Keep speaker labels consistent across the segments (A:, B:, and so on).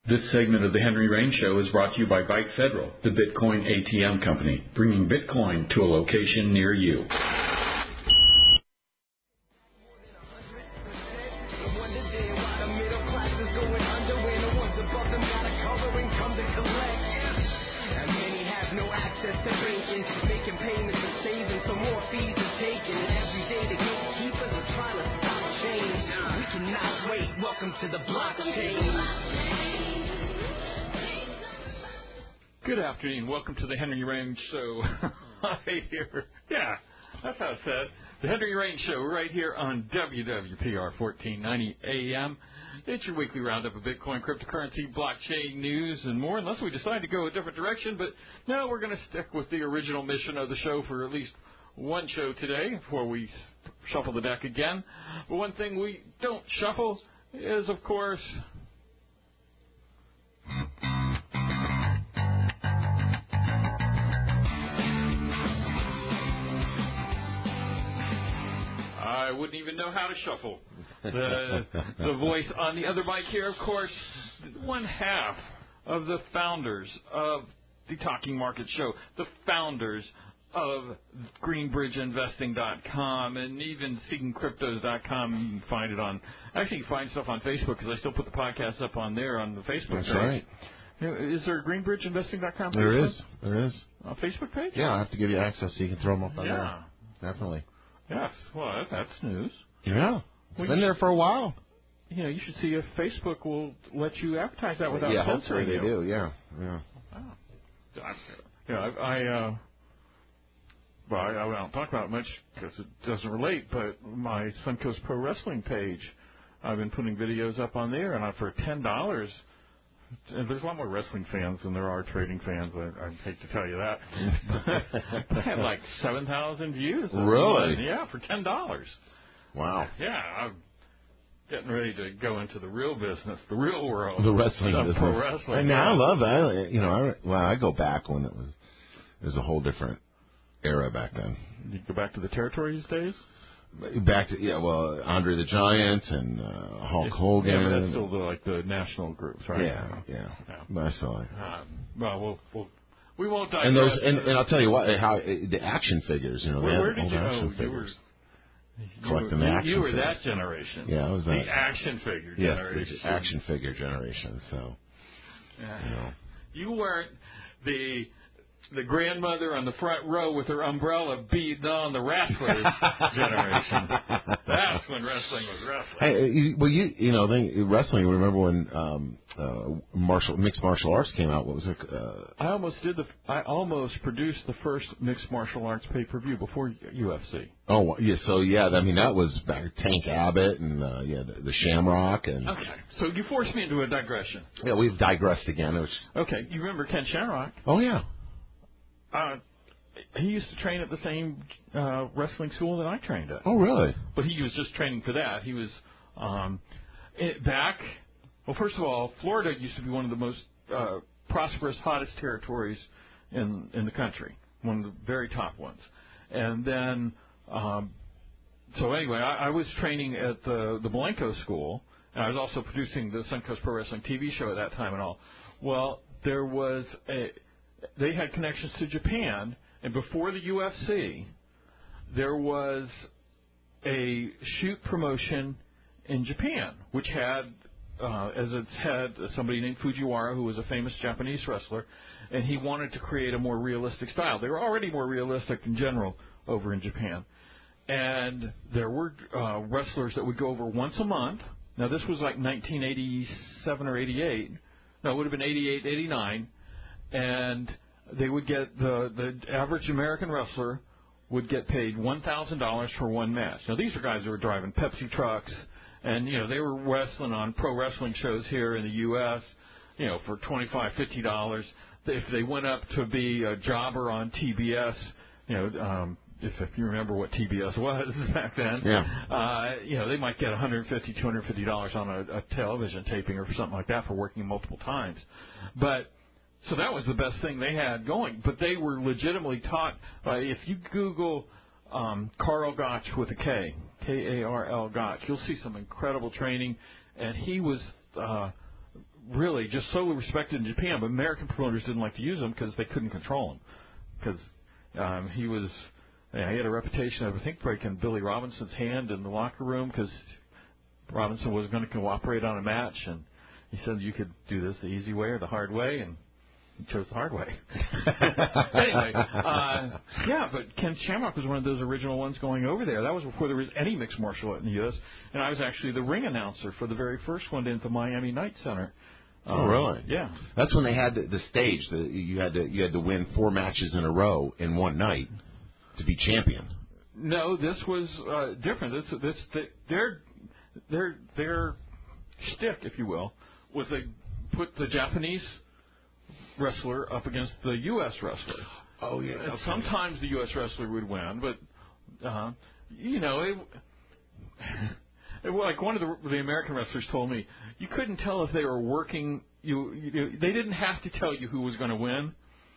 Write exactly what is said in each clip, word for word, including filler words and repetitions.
A: This segment of the Henry Rain Show is brought to you by Byte Federal, the Bitcoin A T M company, bringing Bitcoin to a location near you.
B: To the blockchain. Good afternoon. Welcome to the Henry Rain Show. Right here. Yeah, that's how it's said. The Henry Rain Show right here on W W P R fourteen ninety A M. It's your weekly roundup of Bitcoin, cryptocurrency, blockchain news, and more, unless we decide to go a different direction. But no, we're going to stick with the original mission of the show for at least one show today before we shuffle the deck again. But one thing we don't shuffle is, of course, I wouldn't even know how to shuffle. The, the voice on the other mic here, of course, one half of the founders of the Talking Market Show, the founders of Greenbridge Investing dot com and even Seeking Cryptos dot com. You can find it on, actually you can find stuff on Facebook because I still put the podcast up on there on the Facebook
C: That's
B: page.
C: right.
B: Is there a Greenbridge Investing dot com?
C: There is. There is.
B: A Facebook page?
C: Yeah, I have to give you access so you can throw them up on
B: yeah.
C: there. Definitely.
B: Yes. Well, that, that's news.
C: Yeah. It's
B: well,
C: been there for a while.
B: You know, you should see if Facebook will let you advertise that without
C: yeah,
B: censoring
C: they
B: you.
C: do. Yeah. Yeah.
B: Oh. Yeah, I... I uh, Well, I, I don't talk about it much because it doesn't relate, but my Suncoast Pro Wrestling page, I've been putting videos up on there, and I, for ten dollars, and there's a lot more wrestling fans than there are trading fans. I, I hate to tell you that. But I had like seven thousand views.
C: Really?
B: Yeah, for ten dollars.
C: Wow.
B: Yeah, I'm getting ready to go into the real business, the real world.
C: The wrestling
B: of
C: business.
B: Pro wrestling.
C: And now I love that. You know, I, well, I go back when it was, it was a whole different era back then.
B: You go back to the territories days?
C: Back to, yeah, well, Andre the Giant and uh, Hulk Hogan.
B: Yeah, but that's still the, like the national groups, right?
C: Yeah, yeah. yeah. But I saw it.
B: Um, well, we'll, we'll, we won't digress.
C: And those, and, and I'll tell you what, how the action figures, you know,
B: where,
C: they
B: where
C: had
B: did you
C: action
B: know?
C: figures.
B: You were,
C: collecting
B: you were,
C: the action
B: You were
C: figures.
B: that generation.
C: Yeah, I was that.
B: The action figure
C: yes,
B: generation.
C: the action figure generation. So,
B: yeah.
C: you know,
B: you weren't the the grandmother on the front row with her umbrella beating on the wrestlers generation. That's when wrestling was wrestling.
C: Hey, you, well, you you know, they, wrestling. Remember when um, uh, martial mixed martial arts came out? What was it? Uh,
B: I almost did the. I almost produced the first mixed martial arts pay per view before U F C.
C: Oh, yeah. So yeah, I mean that was back Tank Abbott and uh, yeah, the, the Shamrock and.
B: Okay, so you forced me into a digression.
C: Yeah, we've digressed again. It was,
B: okay, you remember Ken Shamrock?
C: Oh yeah.
B: Uh, he used to train at the same uh, wrestling school that I trained at.
C: Oh, really?
B: But he was just training for that. He was um, it, back. Well, first of all, Florida used to be one of the most uh, prosperous, hottest territories in in the country, one of the very top ones. And then, um, so anyway, I, I was training at the the Malenko School, and I was also producing the Suncoast Pro Wrestling T V show at that time and all. Well, there was a they had connections to Japan, and before the U F C, there was a shoot promotion in Japan, which had, uh, as its head, somebody named Fujiwara, who was a famous Japanese wrestler, and he wanted to create a more realistic style. They were already more realistic in general over in Japan. And there were uh, wrestlers that would go over once a month. Now, this was like nineteen eighty-seven or eighty-eight. No, it would have been eighty-eight, eighty-nine. And they would get, the, the average American wrestler would get paid one thousand dollars for one match. Now, these are guys who were driving Pepsi trucks, and, you know, they were wrestling on pro wrestling shows here in the U S, you know, for twenty-five dollars, fifty dollars. If they went up to be a jobber on T B S, you know, um, if, if you remember what T B S was back then,
C: yeah.
B: uh, you know, they might get one hundred fifty dollars, two hundred fifty dollars on a, a television taping or something like that for working multiple times. But so that was the best thing they had going. But they were legitimately taught by, if you Google um, Karl Gotch with a K, K A R L Gotch, you'll see some incredible training. And he was uh, really just so respected in Japan, but American promoters didn't like to use him because they couldn't control him. Because um, he was, yeah, he had a reputation of, I think, breaking Billy Robinson's hand in the locker room because Robinson was going to cooperate on a match, and he said you could do this the easy way or the hard way, and he chose the hard way. Anyway, uh, yeah, but Ken Shamrock was one of those original ones going over there. That was before there was any mixed martial art in the U S, and I was actually the ring announcer for the very first one at the Miami Night Center.
C: Oh, um, really?
B: Yeah.
C: That's when they had the, the stage. The, you had to you had to win four matches in a row in one night to be champion.
B: No, this was uh, different. This, this, the, their their their shtick, if you will, was they put the Japanese wrestler up against the U S wrestler.
C: Oh yeah.
B: And sometimes the U S wrestler would win, but uh, you know, it, it, like one of the, the American wrestlers told me, you couldn't tell if they were working. You, you they didn't have to tell you who was going to win,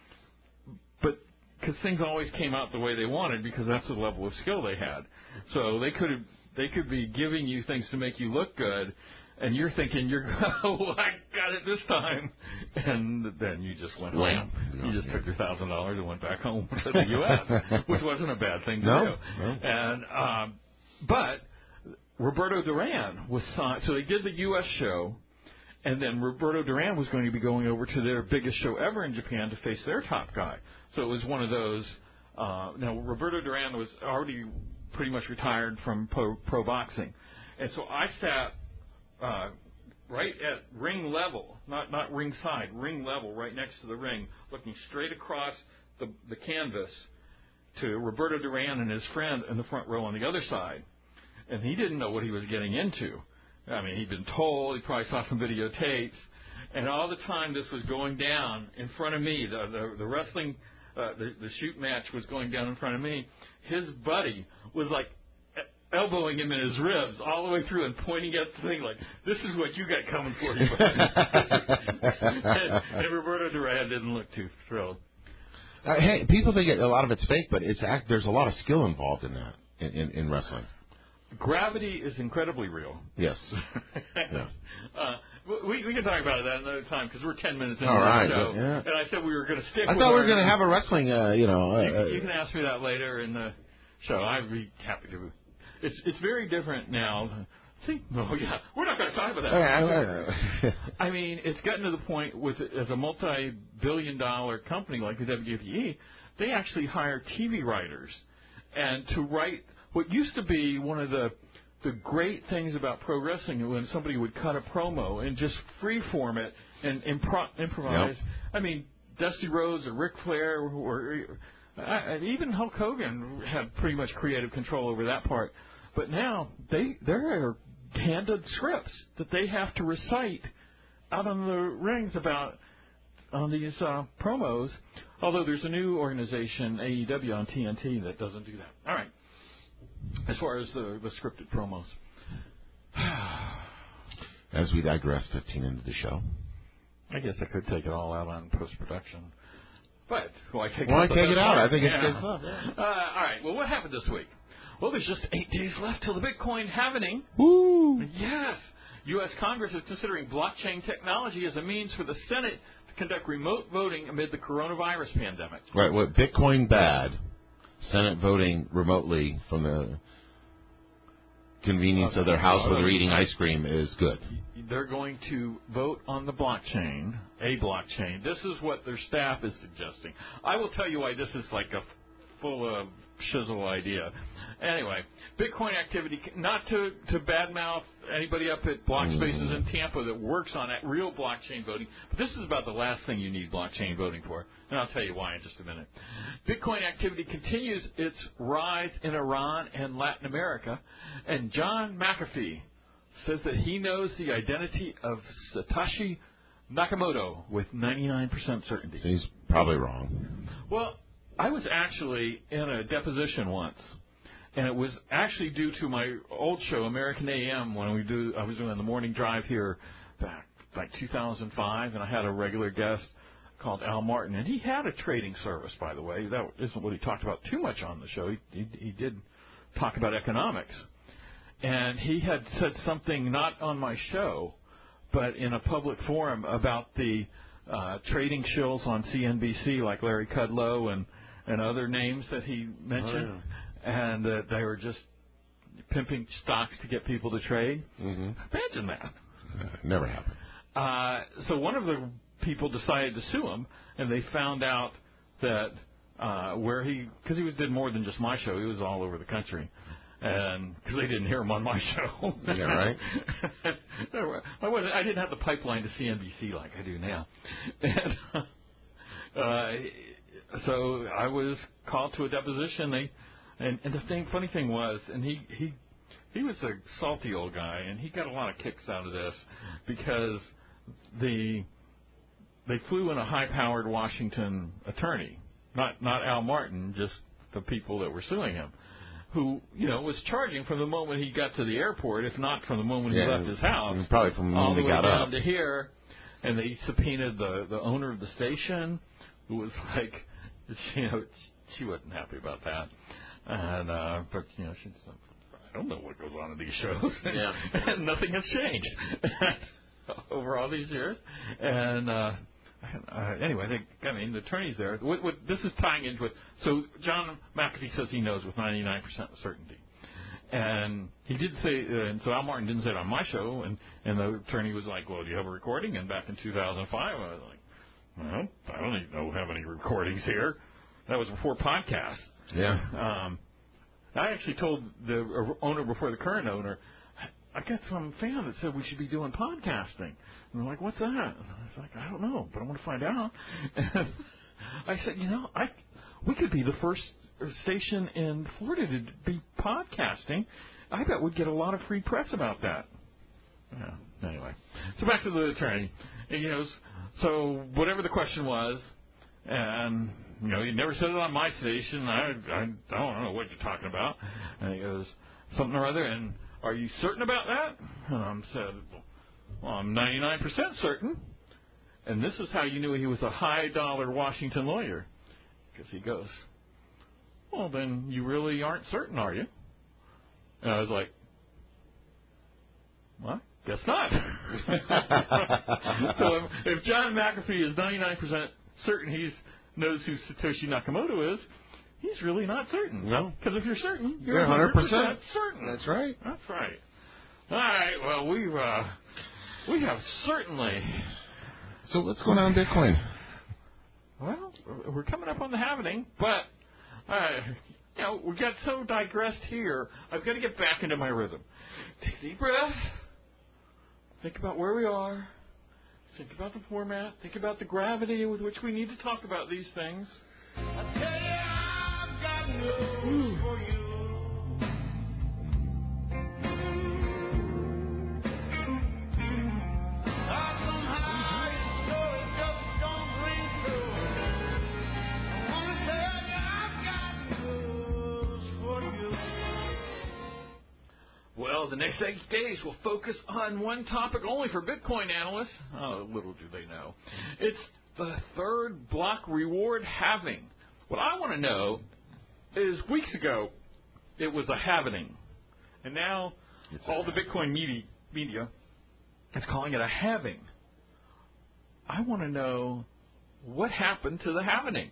B: but because things always came out the way they wanted because that's the level of skill they had. So they could have they could be giving you things to make you look good. And you're thinking, you're oh, I got it this time. And then you just went home. You just took your one thousand dollars and went back home to the U S, which wasn't a bad thing to
C: no,
B: do.
C: No.
B: And um, But Roberto Duran was signed. So they did the U S show, and then Roberto Duran was going to be going over to their biggest show ever in Japan to face their top guy. So it was one of those. Uh, now, Roberto Duran was already pretty much retired from pro, pro boxing. And so I sat Uh, right at ring level, not not ring side, ring level, right next to the ring, looking straight across the, the canvas to Roberto Duran and his friend in the front row on the other side. And he didn't know what he was getting into. I mean, he'd been told, he probably saw some videotapes, and all the time this was going down in front of me, the, the, the wrestling, uh, the, the shoot match was going down in front of me. His buddy was like, elbowing him in his ribs all the way through and pointing at the thing like, this is what you got coming for you. and, and Roberto Duran didn't look too thrilled.
C: Uh, hey, people think a lot of it's fake, but it's act, there's a lot of skill involved in that, in, in, in wrestling.
B: Gravity is incredibly real.
C: Yes. Yeah.
B: Uh, we, we can talk about that another time because we're ten minutes into
C: all right,
B: the show.
C: but, yeah.
B: And I said we were going to stick
C: I
B: with
C: thought
B: our,
C: we were going to have a wrestling, uh, you know. Uh,
B: you, you can ask me that later in the show. I'd be happy to. It's it's very different now. See, no, yeah, we're not going to talk about that. I mean, it's gotten to the point with as a multi-billion-dollar company like the W W E, they actually hire T V writers, and to write what used to be one of the the great things about pro wrestling when somebody would cut a promo and just freeform it and impro- improvise. Yep. I mean, Dusty Rhodes or Ric Flair or, or uh, even Hulk Hogan had pretty much creative control over that part. But now they they're handed scripts that they have to recite out on the rings about on these uh, promos. Although there's a new organization, A E W on T N T, that doesn't do that. All right. As far as the, the scripted promos.
C: As we digress fifteen into the show.
B: I guess I could take it all out on post-production. But will I take
C: Why
B: it out?
C: take it out? I think it's
B: yeah.
C: good stuff. Yeah.
B: Uh, all right. Well, what happened this week? Well, there's just eight days left till the Bitcoin halvening.
C: Woo!
B: Yes. U S Congress is considering blockchain technology as a means for the Senate to conduct remote voting amid the coronavirus pandemic.
C: Right. What Bitcoin bad, Senate voting remotely from the convenience of their house where they're eating ice cream is good.
B: They're going to vote on the blockchain, a blockchain. This is what their staff is suggesting. I will tell you why this is like a full of shizzle idea. Anyway, Bitcoin activity, not to, to badmouth anybody up at Blockspaces mm. in Tampa that works on that real blockchain voting, but this is about the last thing you need blockchain voting for, and I'll tell you why in just a minute. Bitcoin activity continues its rise in Iran and Latin America, and John McAfee says that he knows the identity of Satoshi Nakamoto with ninety-nine percent certainty.
C: So he's probably wrong.
B: Well, I was actually in a deposition once, and it was actually due to my old show, American A M, when we do. I was doing the morning drive here back like two thousand five, and I had a regular guest called Al Martin, and he had a trading service, by the way. That isn't what he talked about too much on the show. He, he, he did talk about economics, and he had said something not on my show, but in a public forum about the uh, trading shills on C N B C, like Larry Kudlow and, and other names that he mentioned, oh, yeah. and uh, they were just pimping stocks to get people to trade.
C: Mm-hmm.
B: Imagine that.
C: Uh, never happened.
B: Uh, so one of the people decided to sue him, and they found out that uh, where he, because he was, did more than just my show, he was all over the country, and because they didn't hear him on my show.
C: Yeah, right.
B: I wasn't. I didn't have the pipeline to C N B C like I do now, and uh, so I was called to a deposition. They, and, and the thing, funny thing was, and he he he was a salty old guy, and he got a lot of kicks out of this because the they flew in a high-powered Washington attorney, not not Al Martin, just the people that were suing him, who, you know, was charging from the moment he got to the airport, if not from the moment
C: yeah,
B: he left his house,
C: probably from the
B: all
C: moment
B: the
C: he
B: way
C: got
B: down
C: up.
B: to here, and they subpoenaed the the owner of the station, who was like, you know, she wasn't happy about that, and uh, but you know, she's I don't know what goes on in these shows,
C: yeah.
B: and nothing has changed over all these years, and. uh Uh, anyway, they, I mean, the attorney's there. What, what, this is tying into it. So John McAfee says he knows with ninety-nine percent certainty. And he did say, uh, and so Al Martin didn't say it on my show, and, and the attorney was like, well, do you have a recording? And back in two thousand five, I was like, well, I don't even know have any recordings here. That was before podcasts.
C: Yeah.
B: Um, I actually told the owner before the current owner, I got some fan that said we should be doing podcasting. And they're like, what's that? And I was like, I don't know, but I want to find out. And I said, you know, I we could be the first station in Florida to be podcasting. I bet we'd get a lot of free press about that. Yeah, anyway. So back to the attorney. And, you know, so whatever the question was, and, you know, he never said it on my station. I, I, I don't know what you're talking about. And he goes, something or other, and are you certain about that? And I said, well, I'm ninety-nine percent certain. And this is how you knew he was a high-dollar Washington lawyer. Because he goes, well, then you really aren't certain, are you? And I was like, well, guess not. So if, if John McAfee is ninety-nine percent certain he knows who Satoshi Nakamoto is, he's really not certain.
C: No.
B: Because if you're certain, you're,
C: you're
B: one hundred percent,
C: one hundred percent
B: certain.
C: That's right.
B: That's right. All right. Well, we've, uh, we have certainly.
C: So what's going on in Bitcoin?
B: Well, we're coming up on the halvening, but, uh, you know, we got so digressed here, I've got to get back into my rhythm. Take a deep breath. Think about where we are. Think about the format. Think about the gravity with which we need to talk about these things. I tell you, I've got news for you. Somehow your story just don't ring true. I want to tell you, I've got news for you. Well, the next eight days will focus on one topic only for Bitcoin analysts. Oh, little do they know. It's the third block reward halving. What I want to know is, weeks ago, it was a halvening. And now it's all the Bitcoin media, media is calling it a halving. I want to know what happened to the halvening.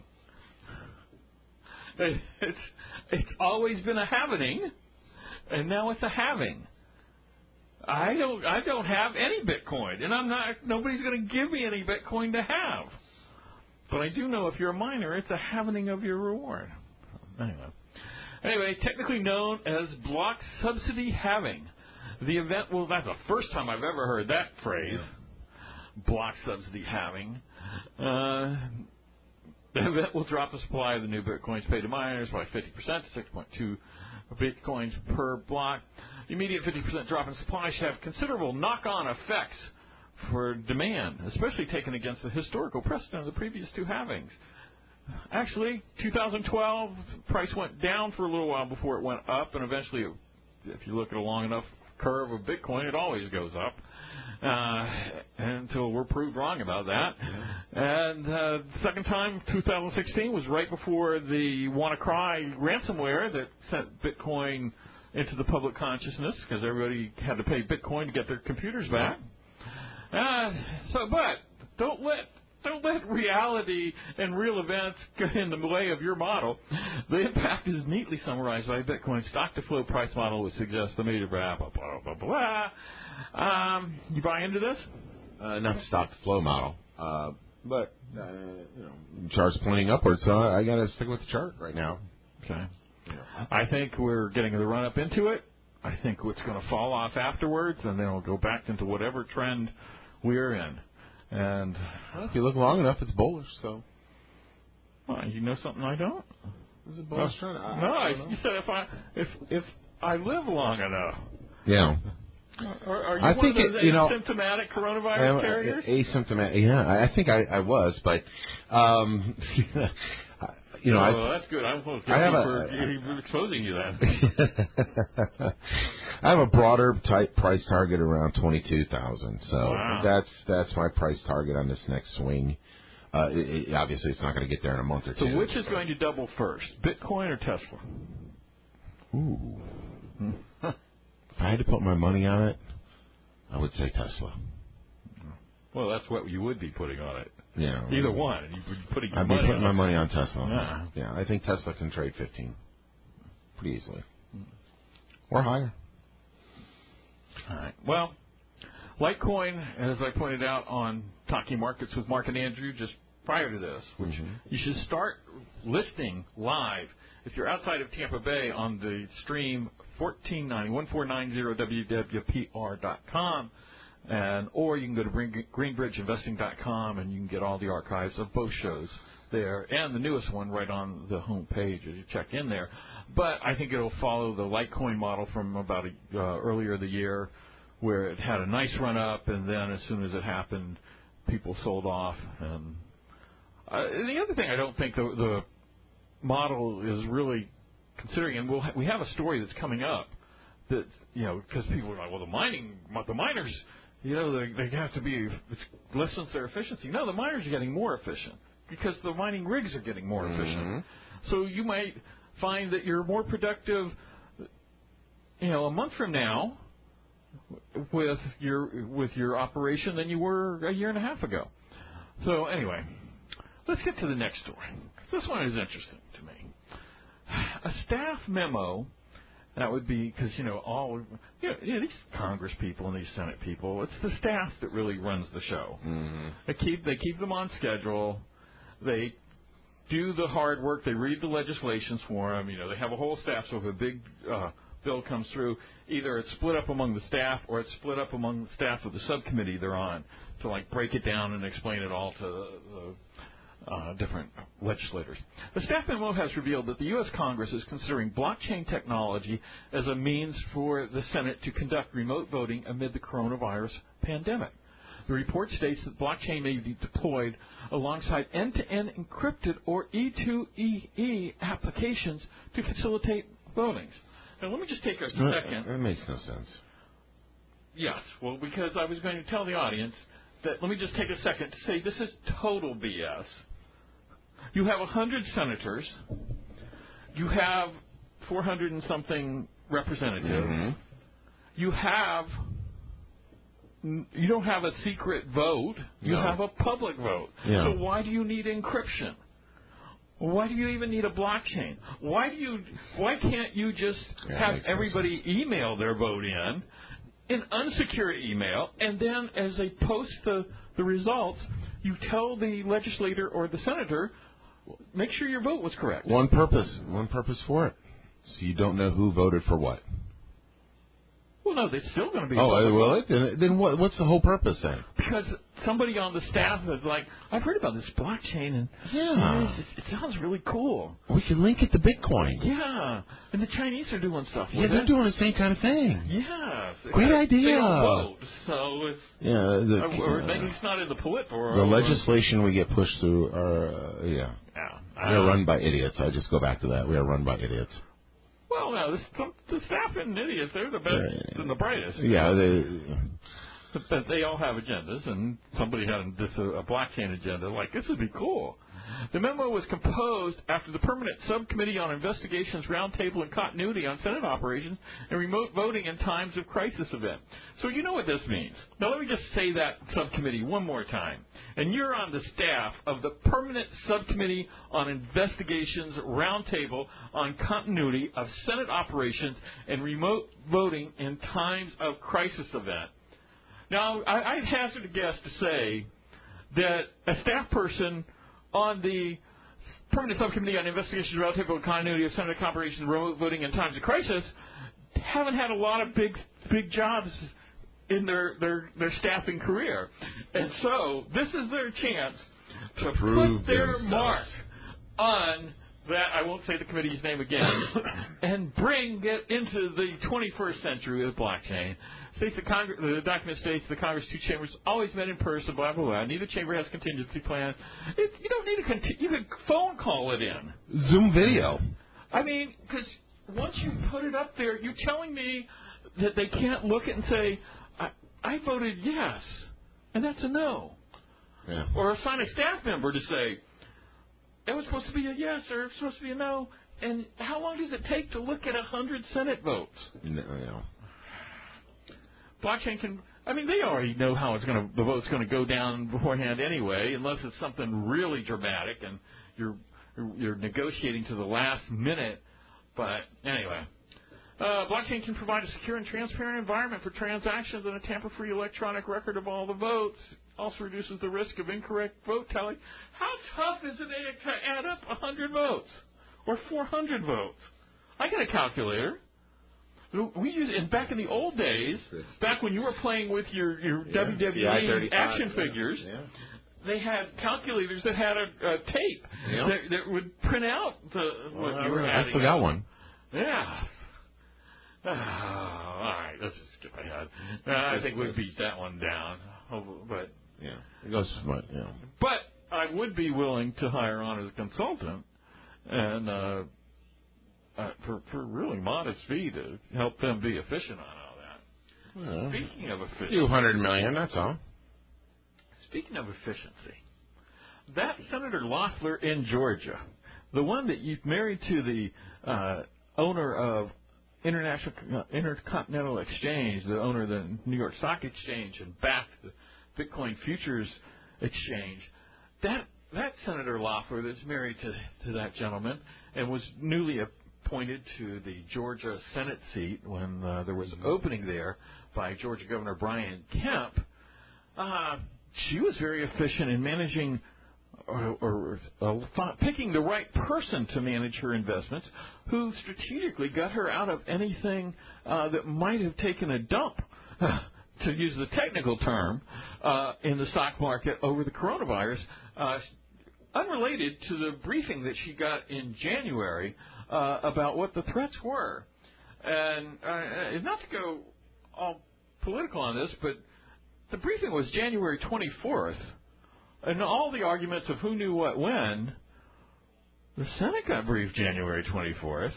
B: It's, it's always been a halvening, and now it's a halving. I don't I don't have any Bitcoin, and I'm not. Nobody's going to give me any Bitcoin to have. But I do know if you're a miner, it's a halvening of your reward. Anyway, anyway, technically known as block subsidy halving. The event will. That's the first time I've ever heard that phrase. Block subsidy halving. Uh, the event will drop the supply of the new Bitcoins paid to miners by fifty percent to six point two Bitcoins per block. The immediate fifty percent drop in supply should have considerable knock-on effects for demand, especially taken against the historical precedent of the previous two halvings. Actually, two thousand twelve, price went down for a little while before it went up, and eventually, if you look at a long enough curve of Bitcoin, it always goes up uh, until we're proved wrong about that. And uh, the second time, two thousand sixteen, was right before the WannaCry ransomware that sent Bitcoin into the public consciousness because everybody had to pay Bitcoin to get their computers back. Uh, so, but don't let don't let reality and real events get in the way of your model. The impact is neatly summarized by Bitcoin's stock-to-flow price model, which suggests the major blah blah blah blah blah. Um, you buy into this?
C: Uh, not the stock-to-flow model, uh, but uh, you know, the chart's pointing upwards, so I got to stick with the chart right now.
B: Okay. Yeah. I think we're getting the run-up into it. I think it's going to fall off afterwards, and then it'll go back into whatever trend we're in. And
C: well, if you look long enough, it's bullish. So,
B: well, you know something I don't.
C: Is it bullish
B: well,
C: trend? I,
B: no,
C: I
B: I, you said if I if if I live long enough.
C: Yeah.
B: Are, are you
C: I
B: one
C: think
B: of those
C: it, you know,
B: asymptomatic coronavirus
C: am,
B: carriers?
C: Asymptomatic. Yeah, I, I think I, I was, but um, you know,
B: oh,
C: I,
B: that's good. I'm well,
C: I have
B: for
C: a,
B: exposing you that.
C: I have a broader type price target around twenty-two thousand. So
B: wow.
C: that's that's my price target on this next swing. Uh, it, it, obviously, it's not going to get there in a month or two.
B: So, which is going to double first, Bitcoin or Tesla?
C: Ooh. If I had to put my money on it, I would say Tesla.
B: Well, that's what you would be putting on it.
C: Yeah.
B: Either one. You'd be putting your
C: I'd be
B: money
C: putting
B: on
C: my
B: it.
C: money on Tesla.
B: Yeah.
C: Yeah, I think Tesla can trade fifteen pretty easily. Or higher.
B: All right. Well, Litecoin, as I pointed out on Talking Markets with Mark and Andrew just prior to this, which
C: mm-hmm.
B: you should start listing live if you're outside of Tampa Bay on the stream fourteen ninety, fourteen ninety W W P R dot com, and or you can go to greenbridge investing dot com and you can get all the archives of both shows there and the newest one right on the home page as you check in there. But I think it'll follow the Litecoin model from about a, uh, earlier the year, where it had a nice run up, and then as soon as it happened, people sold off. And uh, the other thing I don't think the, the model is really considering, and we'll ha- we have a story that's coming up that, you know, because people are like, well, the mining, the miners, you know, they, they have to be, it lessens their efficiency. No, the miners are getting more efficient because the mining rigs are getting more
C: mm-hmm.
B: efficient. So you might find that you're more productive, you know, a month from now with your with your operation than you were a year and a half ago. So anyway, let's get to the next story. This one is interesting to me. A staff memo, that would be, because, you know, all, you know, you know, these Congress people and these Senate people, it's the staff that really runs the show.
C: Mm-hmm.
B: They keep they keep them on schedule. They do the hard work. They read the legislations for them. You know, they have a whole staff, so if a big uh, bill comes through, either it's split up among the staff or it's split up among the staff of the subcommittee they're on to, like, break it down and explain it all to the Uh, different legislators. The staff memo has revealed that the U S Congress is considering blockchain technology as a means for the Senate to conduct remote voting amid the coronavirus pandemic. The report states that blockchain may be deployed alongside end-to-end encrypted or E two E E applications to facilitate votings. Now, let me just take a second.
C: That makes no sense.
B: Yes, well, because I was going to tell the audience that, let me just take a second to say this is total B S. You have one hundred senators. You have four hundred and something representatives.
C: Mm-hmm.
B: You have, you don't have a secret vote. You
C: no.
B: have a public vote.
C: Yeah.
B: So why do you need encryption? Why do you even need a blockchain? Why do you? Why can't you just
C: yeah,
B: have everybody
C: no
B: email their vote in, in unsecured email, and then as they post the, the results, you tell the legislator or the senator, make sure your vote was correct.
C: One purpose, one purpose for it. So you don't know who voted for what.
B: Well, no, it's still going to be.
C: Oh, will it? Then, then what, what's the whole purpose then?
B: Because somebody on the staff is like, I've heard about this blockchain, and
C: yeah,
B: you know, it sounds really cool.
C: We can link it to Bitcoin.
B: Yeah, and the Chinese are doing stuff.
C: Yeah,
B: with
C: they're
B: it.
C: doing the same kind of thing.
B: Yeah,
C: great idea.
B: They don't vote, so it's
C: yeah, the,
B: uh, or at least not in the Politburo.
C: The legislation we get pushed through are uh, yeah.
B: Yeah,
C: we are run by idiots. I just go back to that. We are run by idiots.
B: Well, no, the, the staff and idiots, they're the best
C: yeah.
B: and the brightest.
C: Yeah, they...
B: But, but they all have agendas, and somebody had this, a, a blockchain agenda. Like, this would be cool. The memo was composed after the Permanent Subcommittee on Investigations Roundtable and Continuity on Senate Operations and Remote Voting in Times of Crisis event. So you know what this means. Now let me just say that subcommittee one more time. And you're on the staff of the Permanent Subcommittee on Investigations Roundtable on Continuity of Senate Operations and Remote Voting in Times of Crisis event. Now, I, I'd hazard a guess to say that a staff person on the Permanent Subcommittee on Investigations Roundtable and Continuity of Senate Operations and Remote Voting in Times of Crisis haven't had a lot of big, big jobs in their, their, their staffing career. And so this is their chance to
C: Prove
B: put their
C: themselves.
B: mark on that, I won't say the committee's name again, and bring it into the twenty-first century with blockchain. States the, Congress, the document states the Congress two chambers always met in person, blah, blah, blah. Neither chamber has contingency plan. It, you don't need a conti- you can phone call it in.
C: Zoom video.
B: I mean, because once you put it up there, you're telling me that they can't look at it and say, I, I voted yes, and that's a no.
C: Yeah.
B: Or assign a staff member to say, it was supposed to be a yes or it was supposed to be a no. And how long does it take to look at one hundred Senate votes?
C: No, no.
B: Blockchain can, I mean, they already know how it's going to, the vote's going to go down beforehand anyway, unless it's something really dramatic and you're you're negotiating to the last minute. But anyway, uh, blockchain can provide a secure and transparent environment for transactions and a tamper-free electronic record of all the votes. Also reduces the risk of incorrect vote tally. How tough is it to add up one hundred votes or four hundred votes? I got a calculator. We used and back in the old days, back when you were playing with your, your
C: yeah.
B: W W E action
C: yeah.
B: figures,
C: Yeah.
B: they had calculators that had a, a tape
C: yeah.
B: that, that would print out the, what
C: well,
B: you were
C: I
B: adding
C: still got
B: up.
C: one.
B: Yeah. Oh, all right, let's just skip ahead. Uh, I think we beat that one down, but
C: yeah, it goes. You know.
B: But I would be willing to hire on as a consultant, and uh, uh, for for really modest fee to help them be efficient on all that.
C: Well,
B: Speaking of
C: a
B: efficiency,
C: few hundred million. That's all.
B: Speaking of efficiency, that Senator Loeffler in Georgia, the one that you married to the uh, owner of International uh, Intercontinental Exchange, the owner of the New York Stock Exchange, and backed the Bitcoin Futures Exchange, that that Senator Loeffler that's married to, to that gentleman and was newly appointed to the Georgia Senate seat when uh, there was an opening there by Georgia Governor Brian Kemp, uh, she was very efficient in managing or, or uh, picking the right person to manage her investments who strategically got her out of anything uh, that might have taken a dump, to use the technical term, uh, in the stock market over the coronavirus, uh, unrelated to the briefing that she got in January uh, about what the threats were. And uh, not to go all political on this, but the briefing was January twenty-fourth, and all the arguments of who knew what when, the Senate got briefed January twenty-fourth.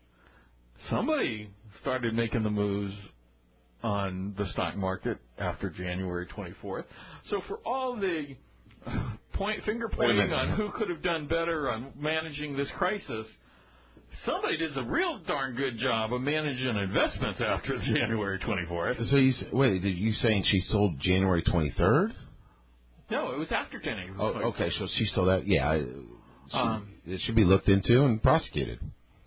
B: Somebody started making the moves on the stock market after January twenty-fourth. So for all the point finger pointing on who could have done better on managing this crisis, somebody did a real darn good job of managing investments after January twenty-fourth.
C: So you wait, did you saying she sold January twenty-third?
B: No, it was after January.
C: Oh, okay. So she sold that. Yeah, she,
B: um,
C: it should be looked into and prosecuted.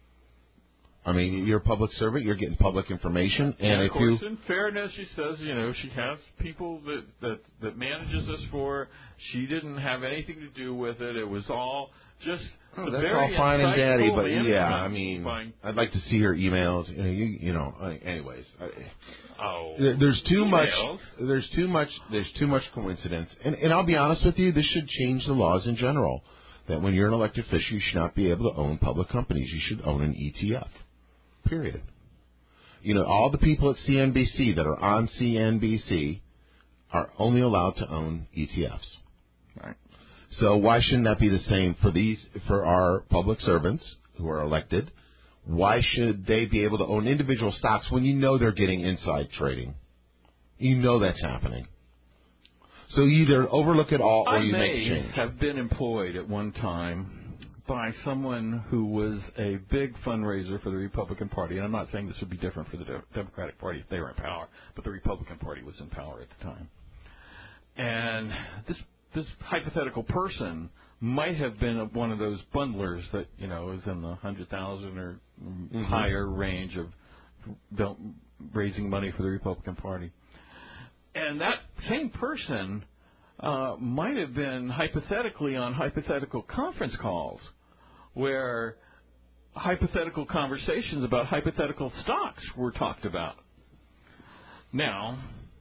C: I mean, you're a public servant. You're getting public information, and,
B: and of
C: if
B: course,
C: you
B: in fairness, she says, you know, she has people that, that that manages this for her. She didn't have anything to do with it. It was all just
C: oh,
B: the
C: that's
B: very
C: all fine and dandy.
B: insightful
C: But
B: management.
C: yeah, I mean,
B: Fine.
C: I'd like to see her emails. You know, you, you know. Anyways, I,
B: Oh,
C: there's too
B: emails.
C: much. There's too much. There's too much coincidence. And and I'll be honest with you, this should change the laws in general. That when you're an elected official, you should not be able to own public companies. You should own an E T F. Period. You know, all the people at C N B C that are on C N B C are only allowed to own E T Fs.
B: Right.
C: So why shouldn't that be the same for these for our public servants who are elected? Why should they be able to own individual stocks when you know they're getting inside trading? You know that's happening. So you either overlook it all or
B: I
C: you
B: may
C: make a change.
B: have been employed at one time by someone who was a big fundraiser for the Republican Party. And I'm not saying this would be different for the De- Democratic Party if they were in power, but the Republican Party was in power at the time. And this this hypothetical person might have been one of those bundlers that, you know, is in the one hundred thousand or mm-hmm. higher range of don't, raising money for the Republican Party. And that same person uh, might have been hypothetically on hypothetical conference calls where hypothetical conversations about hypothetical stocks were talked about. Now,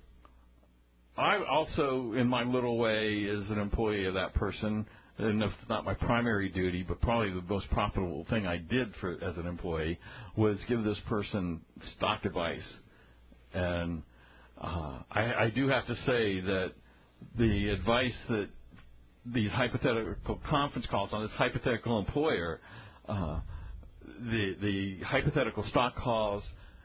B: I also, in my little way, as an employee of that person, and it's not my primary duty, but probably the most profitable thing I did for as an employee was give this person stock advice. And uh, I, I do have to say that the advice that these hypothetical conference calls on this hypothetical employer, uh, the the hypothetical stock calls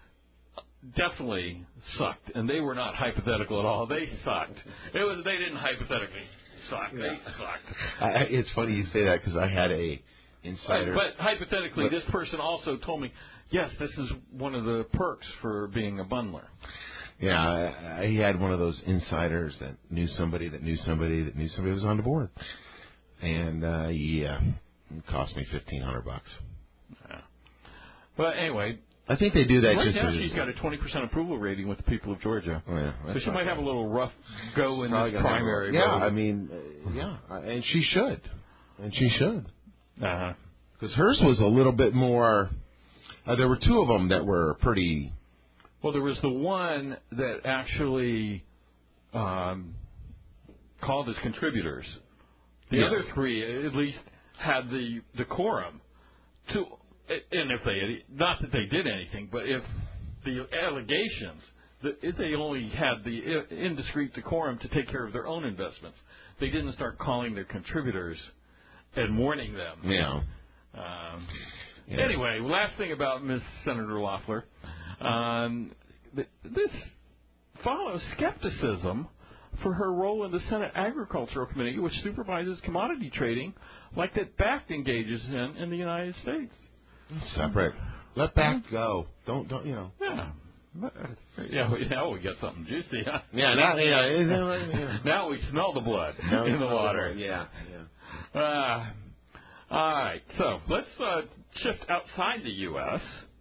B: definitely sucked, and they were not hypothetical at all. They sucked. It was they didn't hypothetically suck. Yeah. They sucked.
C: I, it's funny you say that because I had a insider.
B: But, but hypothetically, but, this person also told me, yes, this is one of the perks for being a bundler.
C: Yeah, I, I, he had one of those insiders that knew somebody that knew somebody that knew somebody who was on the board, and uh, yeah, it cost me fifteen hundred bucks.
B: Yeah. But anyway.
C: I think they do that
B: right
C: just
B: now.
C: to,
B: She's got a twenty percent approval rating with the people of Georgia,
C: oh, yeah,
B: so she might have a little rough go in this primary.
C: Yeah,
B: vote.
C: I mean, uh, yeah, and she should, and she should,
B: uh-huh.
C: because hers was a little bit more. Uh, there were two of them that were pretty.
B: Well, there was the one that actually um, called as contributors. The
C: yeah.
B: other three, at least, had the decorum to. And if they, not that they did anything, but if the allegations, if they only had the indiscreet decorum to take care of their own investments, they didn't start calling their contributors and warning them.
C: Yeah.
B: Um,
C: yeah.
B: Anyway, last thing about Miz Senator Loeffler, um, this follows skepticism for her role in the Senate Agricultural Committee, which supervises commodity trading like that B A C engages in in the United States.
C: Separate. Let B A C go. Don't don't you know?
B: Yeah. Yeah. Well, now we got something juicy. Huh?
C: Yeah. Now yeah. yeah.
B: Now we smell the blood
C: now
B: in the water.
C: The yeah. Yeah.
B: Uh, all right. So let's uh, shift outside the U S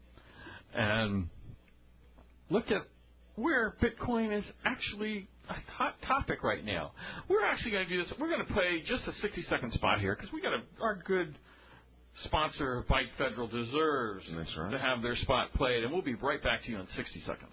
B: and look at where Bitcoin is actually a hot topic right now. We're actually going to do this. We're going to play just a sixty-second spot here because we got a, our good sponsor of Byte Federal deserves
C: That's right.
B: to have their spot played, and we'll be right back to you in sixty seconds.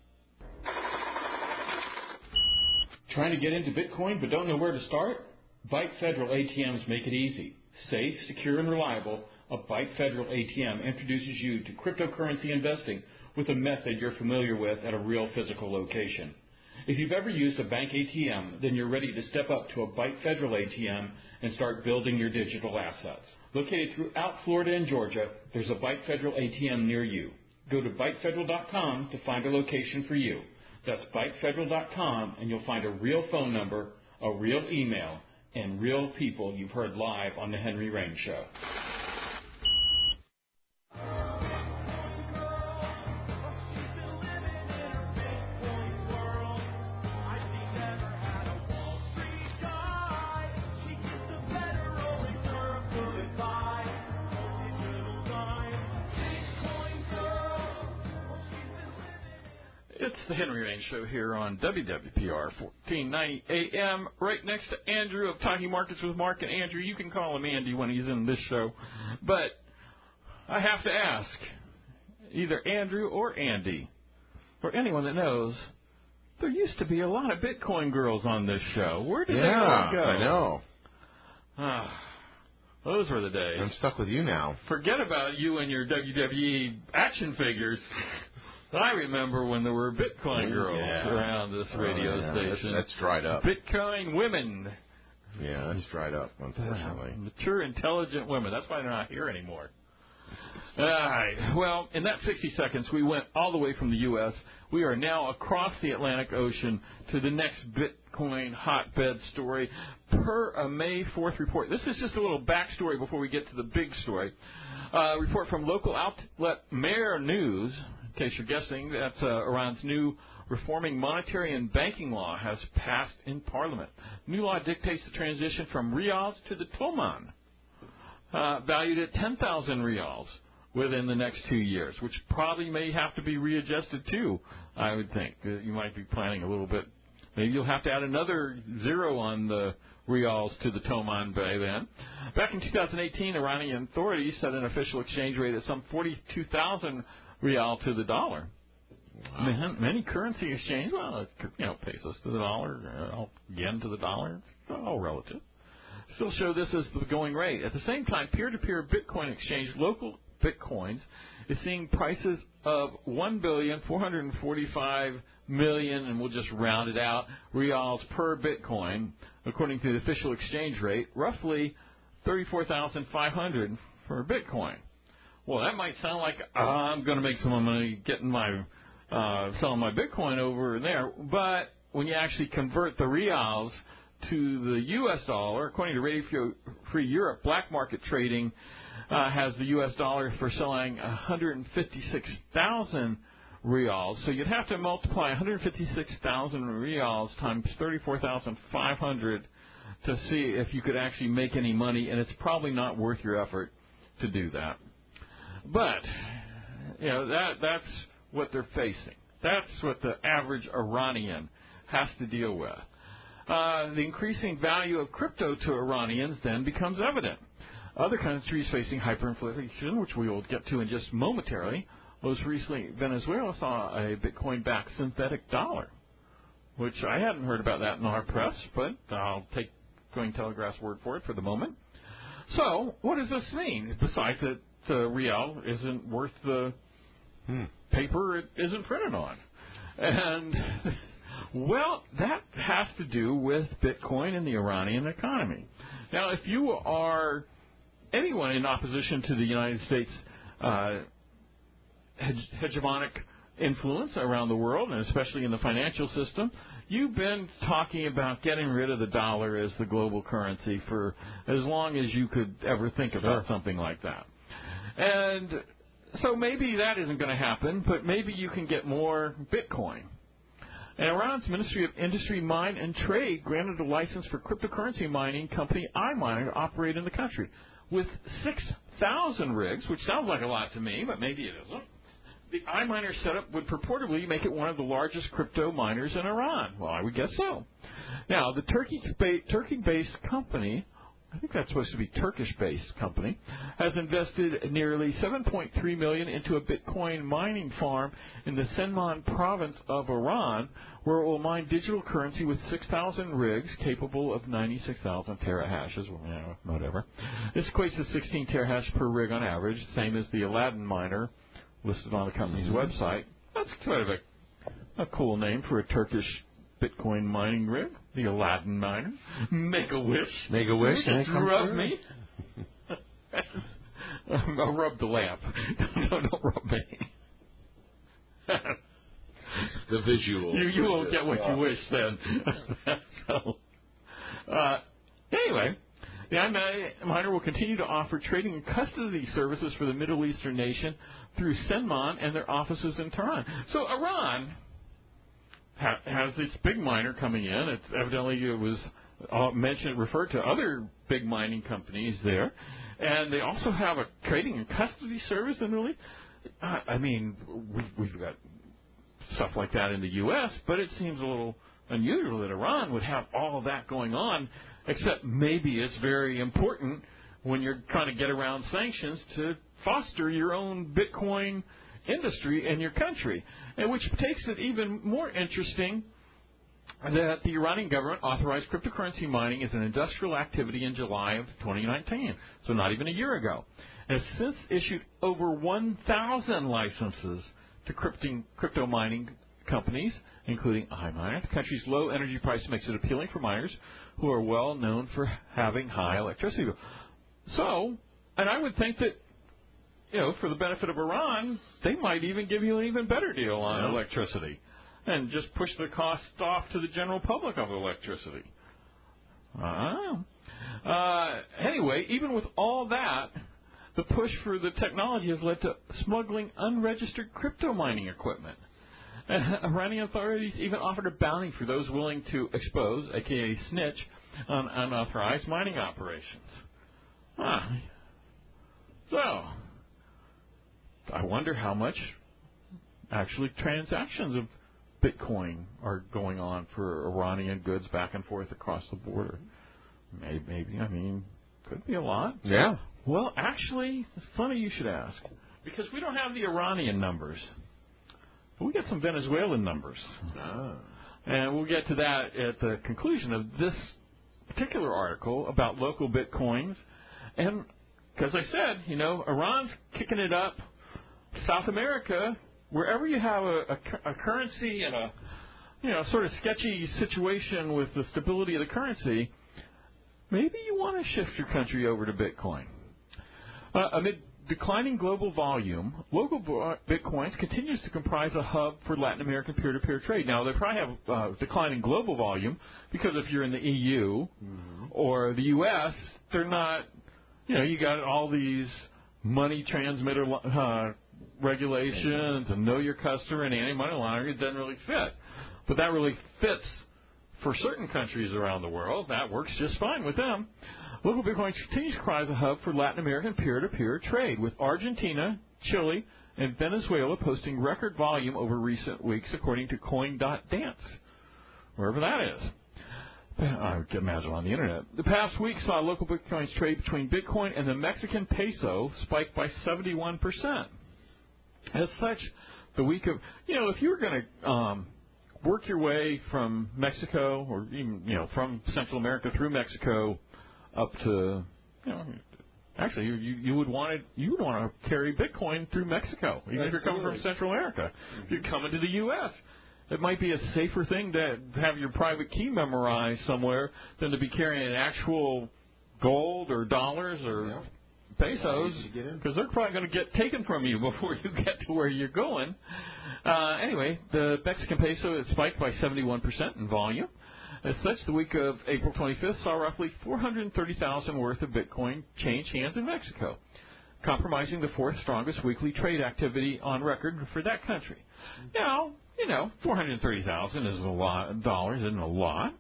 A: Trying to get into Bitcoin but don't know where to start? Byte Federal A T Ms make it easy. Safe, secure, and reliable, a Byte Federal A T M introduces you to cryptocurrency investing with a method you're familiar with at a real physical location. If you've ever used a bank A T M, then you're ready to step up to a Byte Federal A T M and start building your digital assets. Located throughout Florida and Georgia, there's a Byte Federal A T M near you. Go to byte federal dot com to find a location for you. That's byte federal dot com, and you'll find a real phone number, a real email, and real people you've heard live on The Henry Rain Show.
B: It's the Henry Rain Show here on W W P R fourteen ninety A M, right next to Andrew of Talking Markets with Mark. And Andrew, you can call him Andy when he's in this show. But I have to ask, either Andrew or Andy, or anyone that knows, there used to be a lot of Bitcoin girls on this show. Where did
C: yeah,
B: they all go?
C: I know.
B: Ah, those were the days.
C: I'm stuck with you now.
B: Forget about you and your W W E action figures. I remember when there were Bitcoin girls
C: yeah.
B: around this radio
C: oh, yeah.
B: station.
C: That's, that's dried up.
B: Bitcoin women.
C: Yeah, that's dried up, unfortunately.
B: Uh, mature, intelligent women. That's why they're not here anymore. All right. Well, in that sixty seconds, we went all the way from the U S We are now across the Atlantic Ocean to the next Bitcoin hotbed story. Per a May fourth report, this is just a little backstory before we get to the big story. Uh, report from local outlet Mer News, in case you're guessing, that uh, Iran's new reforming monetary and banking law has passed in Parliament. New law dictates the transition from riyals to the toman, uh, valued at ten thousand riyals within the next two years, which probably may have to be readjusted too, I would think. You might be planning a little bit. Maybe you'll have to add another zero on the riyals to the toman by then. Back in two thousand eighteen, Iranian authorities set an official exchange rate of some forty-two thousand riyal to the dollar. Wow. Many, many currency exchange, well, you know, pesos to the dollar, uh, yen to the dollar, it's all relative. Still show this as the going rate. At the same time, peer-to-peer Bitcoin exchange, local Bitcoins, is seeing prices of one billion four hundred forty-five million, and we'll just round it out, riyals per Bitcoin, according to the official exchange rate, roughly thirty-four thousand five hundred for a Bitcoin. Well, that might sound like uh, I'm going to make some money getting my uh, selling my Bitcoin over there, but when you actually convert the riyals to the U S dollar, according to Radio Free Europe, black market trading uh, has the U S dollar for selling one hundred fifty-six thousand riyals. So you'd have to multiply one hundred fifty-six thousand riyals times thirty-four thousand five hundred to see if you could actually make any money, and it's probably not worth your effort to do that. But, you know, that that's what they're facing. That's what the average Iranian has to deal with. Uh, the increasing value of crypto to Iranians then becomes evident. Other countries facing hyperinflation, which we will get to in just momentarily. Most recently, Venezuela saw a Bitcoin-backed synthetic dollar, which I hadn't heard about that in our press, but I'll take Cointelegraph's word for it for the moment. So, what does this mean? Besides that the real isn't worth the hmm. paper it isn't printed on. And, well, that has to do with Bitcoin and the Iranian economy. Now, if you are anyone in opposition to the United States uh, hege- hegemonic influence around the world, and especially in the financial system, you've been talking about getting rid of the dollar as the global currency for as long as you could ever think about sure. something like that. And so maybe that isn't going to happen, but maybe you can get more Bitcoin. And Iran's Ministry of Industry, Mine and Trade granted a license for cryptocurrency mining company iMiner to operate in the country. With six thousand rigs, which sounds like a lot to me, but maybe it isn't, the iMiner setup would purportedly make it one of the largest crypto miners in Iran. Well, I would guess so. Now, the Turkey-based, Turkey-based company, I think that's supposed to be Turkish-based company, has invested nearly seven point three million dollars into a Bitcoin mining farm in the Senman province of Iran, where it will mine digital currency with six thousand rigs capable of ninety-six thousand terahashes. Well, yeah, whatever. This equates to sixteen terahash per rig on average, same as the Aladdin miner listed on the company's mm-hmm. website. That's kind of a, a cool name for a Turkish Bitcoin mining rig, the Aladdin miner. Make a wish.
C: Make a wish.
B: Just rub through. me. I'll rub the lamp. no, don't rub me.
C: The visual.
B: You, you won't get what you wish then. so, uh, anyway, the iMiner will continue to offer trading and custody services for the Middle Eastern nation through Senman and their offices in Tehran. So Iran ha- has this big miner coming in. It's evidently it was uh, mentioned, referred to other big mining companies there, and they also have a trading and custody service in the Middle East. Uh, I mean, we, we've got stuff like that in the U S, but it seems a little unusual that Iran would have all of that going on, except maybe it's very important when you're trying to get around sanctions to foster your own Bitcoin industry in your country, and which takes it even more interesting that the Iranian government authorized cryptocurrency mining as an industrial activity in July of twenty nineteen, so not even a year ago, and has since issued over one thousand licenses to crypto, crypto mining companies, including iMiner. The country's low energy price makes it appealing for miners who are well known for having high electricity bills. So, and I would think that you know, for the benefit of Iran, they might even give you an even better deal on
C: yeah.
B: electricity and just push the cost off to the general public of electricity. Uh, uh, anyway, even with all that, the push for the technology has led to smuggling unregistered crypto mining equipment. Uh, Iranian authorities even offered a bounty for those willing to expose, a k a snitch, on unauthorized mining operations. Huh. So, I wonder how much actually transactions of Bitcoin are going on for Iranian goods back and forth across the border. Maybe, maybe I mean, could be a lot.
C: Yeah.
B: Well, actually, it's funny you should ask, because we don't have the Iranian numbers, but we got some Venezuelan numbers.
C: Ah.
B: And we'll get to that at the conclusion of this particular article about local Bitcoins. And, as I said, you know, Iran's kicking it up. South America, wherever you have a, a, a currency and a, you know, sort of sketchy situation with the stability of the currency, maybe you want to shift your country over to Bitcoin. Uh, amid declining global volume, local Bitcoins continues to comprise a hub for Latin American peer-to-peer trade. Now, they probably have uh, declining global volume because if you're in the E U mm-hmm. or the U S, they're not, you know, you got all these money transmitter uh, regulations and know your customer and anti-money laundering. It doesn't really fit. But that really fits for certain countries around the world. That works just fine with them. Local Bitcoin continues to comprise a hub for Latin American peer-to-peer trade, with Argentina, Chile, and Venezuela posting record volume over recent weeks, according to coin dot dance, wherever that is. I can imagine on the Internet. The past week saw local Bitcoins trade between Bitcoin and the Mexican peso spike by seventy-one percent. As such, the week of, you know, if you were going to um, work your way from Mexico or even, you know, from Central America through Mexico up to, you know, actually, you, you would want to you would want to carry Bitcoin through Mexico, even Absolutely. If you're coming from Central America. Mm-hmm. If you're coming to the U S, it might be a safer thing to have your private key memorized somewhere than to be carrying an actual gold or dollars or yeah. pesos, because they're probably going to get taken from you before you get to where you're going. Uh, anyway, the Mexican peso has spiked by seventy-one percent in volume. As such, the week of April twenty-fifth saw roughly four hundred thirty thousand worth of Bitcoin change hands in Mexico, compromising the fourth strongest weekly trade activity on record for that country. Now, you know, four hundred thirty thousand is a lot. Dollars isn't a lot.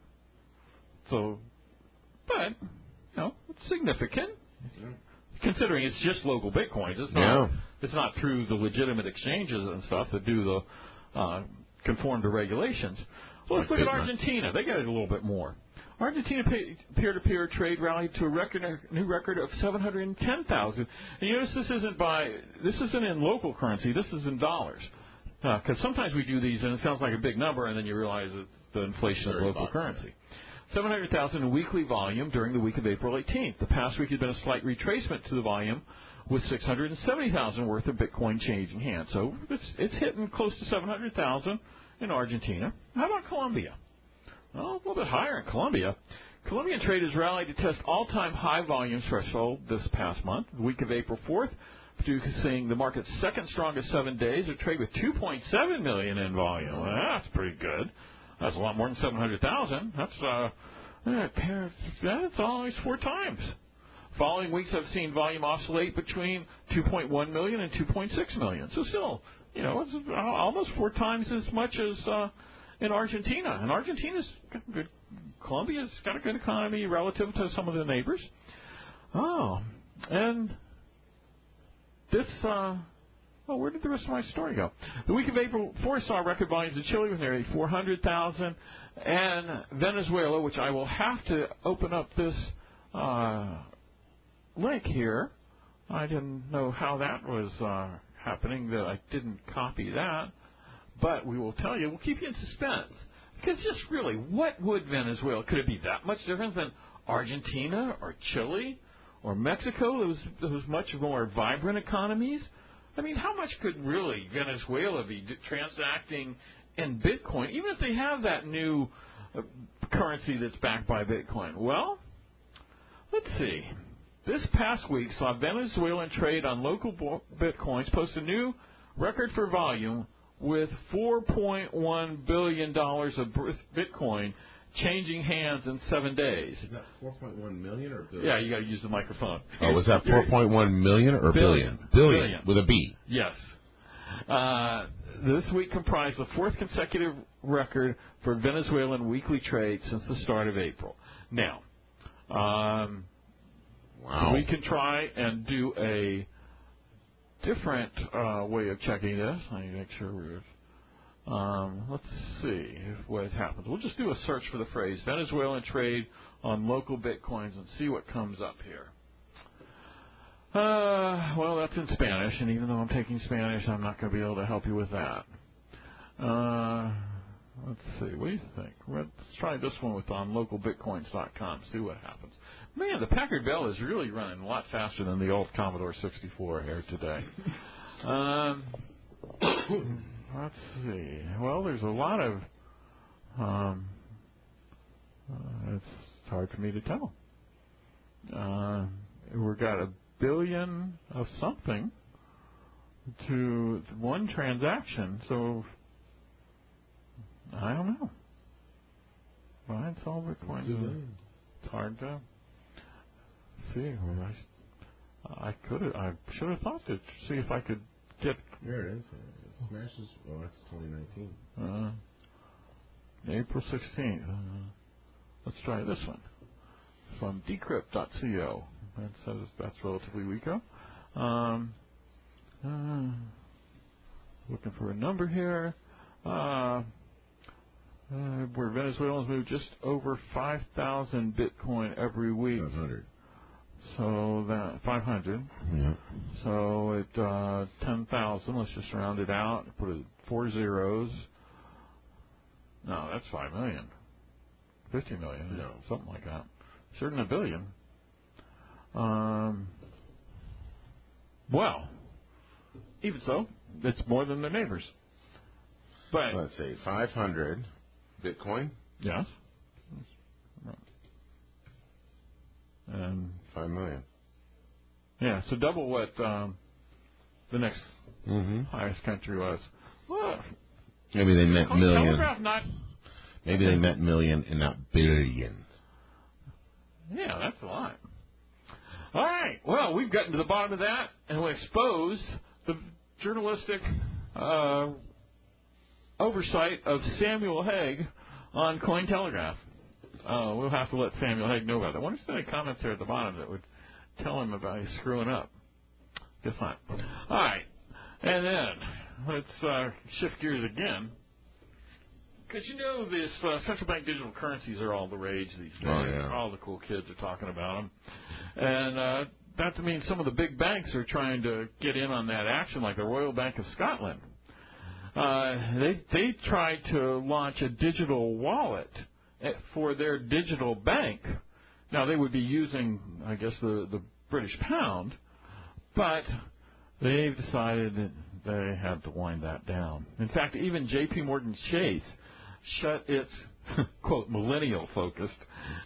B: So, but, you know, it's significant. Yeah. Considering it's just local Bitcoins. It's not, yeah. it's not through the legitimate exchanges and stuff that do the uh, conform to regulations. Well, let's look at Argentina. They got it a little bit more. Argentina pay, peer-to-peer trade rallied to a record, a new record of seven hundred ten thousand. And you notice this isn't by this isn't in local currency. This is in dollars. Because uh, sometimes we do these and it sounds like a big number, and then you realize it's the inflation of local currency. seven hundred thousand in weekly volume during the week of April eighteenth. The past week had been a slight retracement to the volume, with six hundred seventy thousand worth of Bitcoin changing hands. So it's, it's hitting close to seven hundred thousand in Argentina. How about Colombia? Well, a little bit higher in Colombia. Colombian trade has rallied to test all-time high volume threshold this past month, the week of April fourth, producing the market's second strongest seven days of trade with two point seven million in volume. Well, that's pretty good. That's a lot more than seven hundred thousand. That's uh, that's always four times. Following weeks have seen volume oscillate between two point one million and two point six million. So still, you know, it's almost four times as much as uh, in Argentina. And Argentina's got good. Colombia's got a good economy relative to some of the neighbors. Oh, and this. Uh, Oh, where did the rest of my story go? The week of April fourth saw record volumes in Chile with nearly four hundred thousand, and Venezuela, which I will have to open up this uh, link here. I didn't know how that was uh, happening, that I didn't copy that, but we will tell you. We'll keep you in suspense. Because just really, what would Venezuela, could it be that much different than Argentina or Chile or Mexico, those, those much more vibrant economies? I mean, how much could really Venezuela be transacting in Bitcoin, even if they have that new uh, currency that's backed by Bitcoin? Well, let's see. this past week saw Venezuelan trade on local bitcoins post a new record for volume with four point one billion dollars of Bitcoin changing hands in seven days.
C: Is that four point one million or billion?
B: Yeah, you got to use the microphone.
C: Oh, was that four point one million or billion?
B: Billion.
C: Billion,
B: billion.
C: with a B.
B: Yes. Uh, this week comprised the fourth consecutive record for Venezuelan weekly trade since the start of April. Now, um,
C: wow.
B: we can try and do a different uh, way of checking this. I need to make sure we're... Um, let's see what happens. We'll just do a search for the phrase Venezuelan trade on local bitcoins and see what comes up here. Uh, well, that's in Spanish, and even though I'm taking Spanish, I'm not going to be able to help you with that. Uh, let's see. What do you think? Let's try this one with on local bitcoins dot com. See what happens. Man, the Packard Bell is really running a lot faster than the old Commodore sixty-four here today. um, let's see. Well, there's a lot of. Um, uh, it's hard for me to tell. Uh, we've got a billion of something to one transaction, so I don't know. Buy and sell Bitcoin. It's hard to see. Well, I, I could have. I should have thought to see if I could get.
C: There it is. It smashes. Oh, that's twenty nineteen.
B: Uh, April sixteenth. Uh, let's try this one from decrypt dot co. That says that's relatively weak. Um, uh, looking for a number here. Uh, uh, where Venezuelans move just over five thousand Bitcoin every week.
C: five hundred.
B: So that five hundred.
C: Yeah.
B: So at uh, ten thousand, let's just round it out. Put it four zeros. No, that's five million. Fifty million.
C: No,
B: something like that. Certain a billion. Um. Well, even so, it's more than their neighbors. But
C: let's see, five hundred Bitcoin.
B: Yes. And
C: five million.
B: Yeah, so double what um, the next
C: mm-hmm.
B: highest country was. Well,
C: maybe they meant million.
B: Telegraph not.
C: Maybe they meant million and not billion.
B: Yeah, that's a lot. All right. Well, we've gotten to the bottom of that, and we exposed the journalistic uh, oversight of Samuel Hague on Cointelegraph. Uh, we'll have to let Samuel Hague know about that. I wonder if there's any comments there at the bottom that would tell him about he's screwing up. Guess not. All right. And then let's uh, shift gears again. Because, you know, this uh, central bank digital currencies are all the rage these days.
C: Oh, yeah.
B: All the cool kids are talking about them. And uh, that means some of the big banks are trying to get in on that action, like the Royal Bank of Scotland. Uh, they they tried to launch a digital wallet for their digital bank. Now, they would be using, I guess, the, the British pound, but they've decided that they had to wind that down. In fact, even J P Morgan Chase shut its, quote, millennial-focused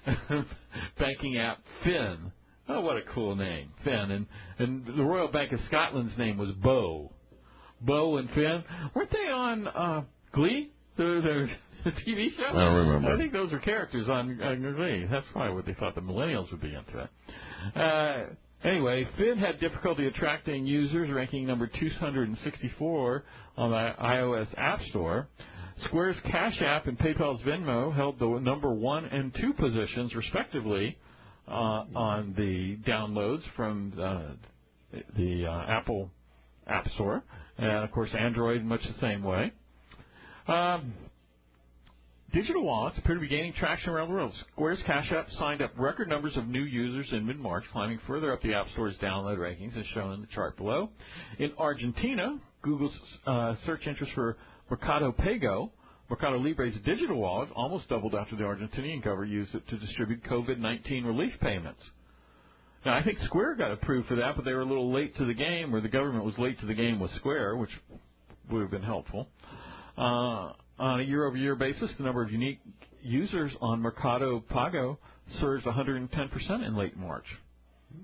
B: banking app, Finn. Oh, what a cool name, Finn. And, and the Royal Bank of Scotland's name was Bo. Bo and Finn. Weren't they on uh, Glee, the, the T V show?
C: I don't remember.
B: I think those were characters on, on Glee. That's probably what they thought the millennials would be into it. Uh, anyway, Finn had difficulty attracting users, ranking number two hundred sixty-four on the iOS App Store. Square's Cash App and PayPal's Venmo held the number one and two positions, respectively, uh, on the downloads from uh, the uh, Apple App Store. And, of course, Android much the same way. Um, digital wallets appear to be gaining traction around the world. Square's Cash App signed up record numbers of new users in mid-March, climbing further up the App Store's download rankings, as shown in the chart below. In Argentina, Google's uh, search interest for Mercado Pago, Mercado Libre's digital wallet, almost doubled after the Argentinian government used it to distribute COVID nineteen relief payments. Now, I think Square got approved for that, but they were a little late to the game, or the government was late to the game with Square, which would have been helpful. Uh, on a year-over-year basis, the number of unique users on Mercado Pago surged one hundred ten percent in late March.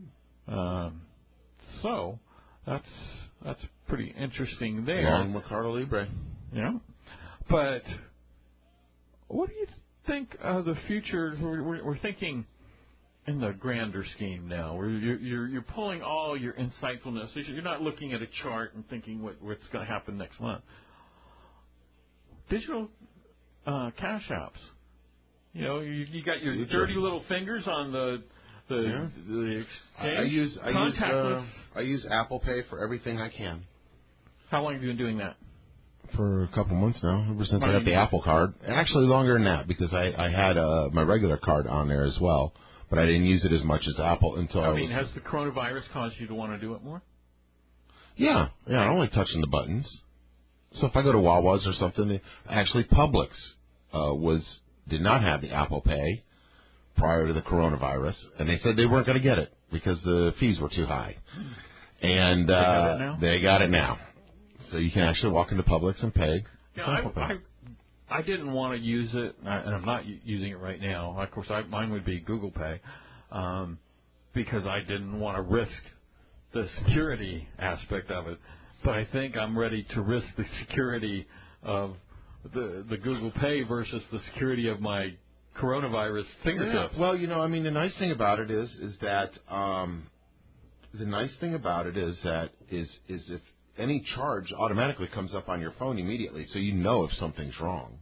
B: Um, so that's that's pretty interesting there.
C: Long Mercado Libre.
B: Yeah. But what do you think of the future? We're, we're, we're thinking in the grander scheme now, where you're, you're, you're pulling all your insightfulness. You're not looking at a chart and thinking what, what's going to happen next month. Digital uh, cash apps. You know, you, you got your dirty little fingers on the the,
C: yeah.
B: the exchange.
C: I use I use uh, I use Apple Pay for everything I can.
B: How long have you been doing that?
C: For a couple months now, ever since
B: Why
C: I got
B: do
C: the
B: you-
C: Apple card. Actually, longer than that because I I had uh, my regular card on there as well, but I didn't use it as much as Apple until I,
B: I mean,
C: was,
B: has the coronavirus caused you to want to do it more?
C: Yeah, yeah, I'm only touching the buttons. So if I go to Wawa's or something, actually Publix uh, was did not have the Apple Pay prior to the coronavirus, and they said they weren't going to get it because the fees were too high. And uh,
B: they got it now.
C: They got it now. So you can actually walk into Publix and pay.
B: Yeah, I, I I didn't want to use it, and I'm not u- using it right now. Of course, I, mine would be Google Pay, um, because I didn't want to risk the security aspect of it. But I think I'm ready to risk the security of the the Google Pay versus the security of my coronavirus fingertips.
C: Yeah. Well, you know, I mean, the nice thing about it is, is that um, the nice thing about it is that is is if any charge automatically comes up on your phone immediately, so you know if something's wrong.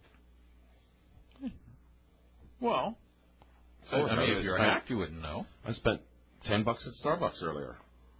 B: Well,
C: So
B: I mean, if you're hacked, you wouldn't know.
C: I spent ten bucks at Starbucks earlier.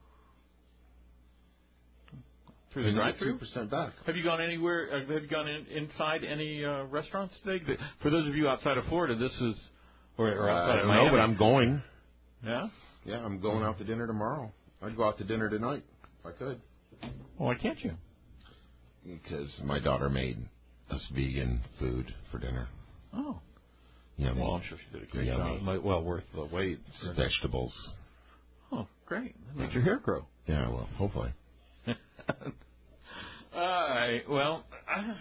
B: Through the drive-through?
C: Two percent back.
B: Have you gone anywhere? Uh, have you gone in, inside any uh, restaurants today? For those of you outside of Florida, this is or, or
C: Uh,
B: outside
C: I
B: of
C: don't
B: Miami.
C: know, but I'm going.
B: Yeah.
C: Yeah, I'm going out to dinner tomorrow. I'd go out to dinner tonight if I could.
B: Well, why can't you?
C: Because my daughter made us vegan food for dinner.
B: Oh.
C: Yeah,
B: Well, I'm sure she did a great
C: Yummy.
B: job. It might well worth the wait.
C: vegetables.
B: Oh, great! That makes your hair grow.
C: Yeah, well, hopefully.
B: All right. Well. Uh,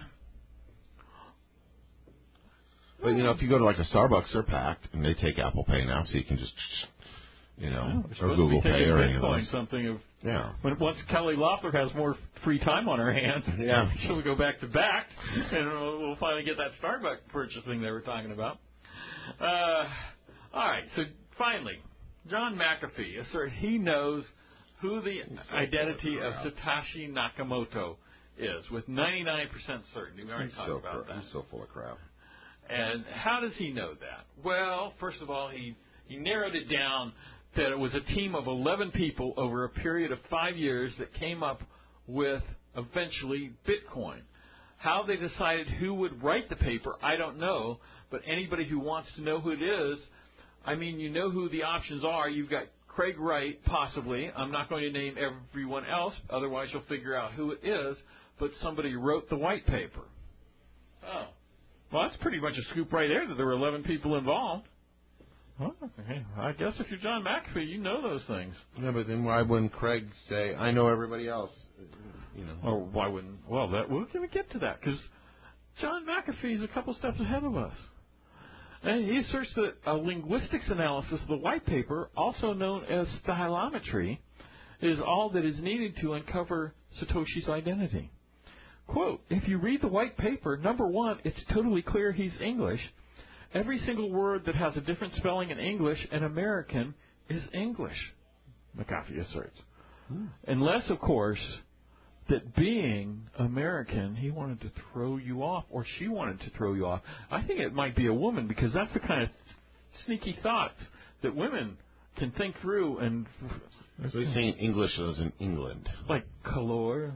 C: But, you know, if you go to, like, a Starbucks, they're packed, and they take Apple Pay now, so you can just, you know,
B: oh,
C: or Google Pay or any of
B: Bitcoin,
C: those.
B: something of.
C: Yeah.
B: When once Kelly Loeffler has more free time on her hands,
C: Yeah.
B: she'll go back to back, and we'll, we'll finally get that Starbucks purchasing they were talking about. Uh, all right. So finally, John McAfee asserts he knows who the identity of Satoshi Nakamoto is with ninety-nine percent certainty. We already
C: He's
B: talked
C: so,
B: about
C: cra-
B: that.
C: he's so full of crap.
B: And how does he know that? Well, first of all, he, he narrowed it down that it was a team of eleven people over a period of five years that came up with, eventually, Bitcoin. How they decided who would write the paper, I don't know. But anybody who wants to know who it is, I mean, you know who the options are. You've got Craig Wright, possibly. I'm not going to name everyone else, otherwise you'll figure out who it is. But somebody wrote the white paper. Oh. Well, that's pretty much a scoop right there that there were eleven people involved. Well, okay. I guess if you're John McAfee, you know those things.
C: Yeah, but then why wouldn't Craig say, I know everybody else? You know.
B: Or why wouldn't? Well, that we're going to get to that because John McAfee is a couple steps ahead of us. And he asserts that a linguistics analysis of the white paper, also known as stylometry, is all that is needed to uncover Satoshi's identity. Quote, if you read the white paper, number one, it's totally clear he's English. Every single word that has a different spelling in English and American is English, McAfee asserts. Hmm. Unless, of course, that being American, he wanted to throw you off, or she wanted to throw you off. I think it might be a woman, because that's the kind of sneaky thoughts that women can think through. And
C: so he's saying English is in England.
B: Like color,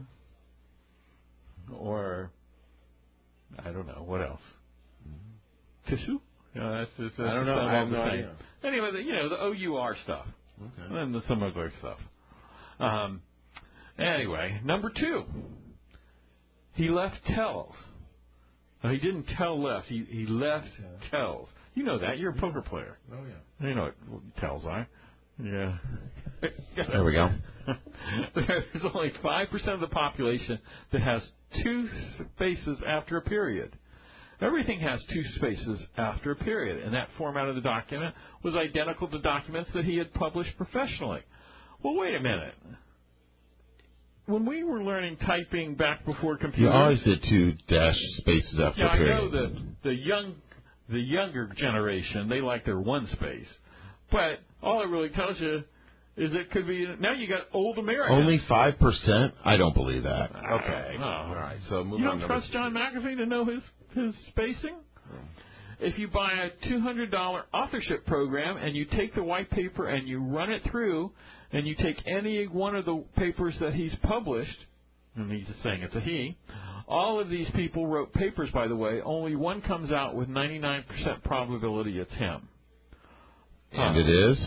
B: or I don't know, what else? Mm-hmm. Tissue? Yeah, that's, that's, that's
C: I don't know. I have no idea.
B: Anyway, the, you know, the O U R stuff.
C: Okay.
B: And then the, some other stuff. Um, anyway, number two. He left tells. No, he didn't tell left. He he left yeah. tells. You know that. You're a poker player.
C: Oh, yeah.
B: You know what tells are. Yeah.
C: There we go.
B: There's only five percent of the population that has two spaces after a period. Everything has two spaces after a period, and that format of the document was identical to documents that he had published professionally. Well, wait a minute. When we were learning typing back before computers,
C: You always did two dash spaces after
B: yeah,
C: a period.
B: I know that the young, the younger generation, they like their one space, but all it really tells you is it could be now you got old Americans.
C: Only five percent? I don't believe that.
B: Uh,
C: Okay.
B: no.
C: All right. So move
B: You
C: on.
B: don't trust John McAfee to know his his spacing? Yeah. If you buy a two hundred dollars authorship program and you take the white paper and you run it through, and you take any one of the papers that he's published, and he's just saying it's a he, all of these people wrote papers, by the way. Only one comes out with ninety-nine percent probability it's him.
C: And
B: uh,
C: it is?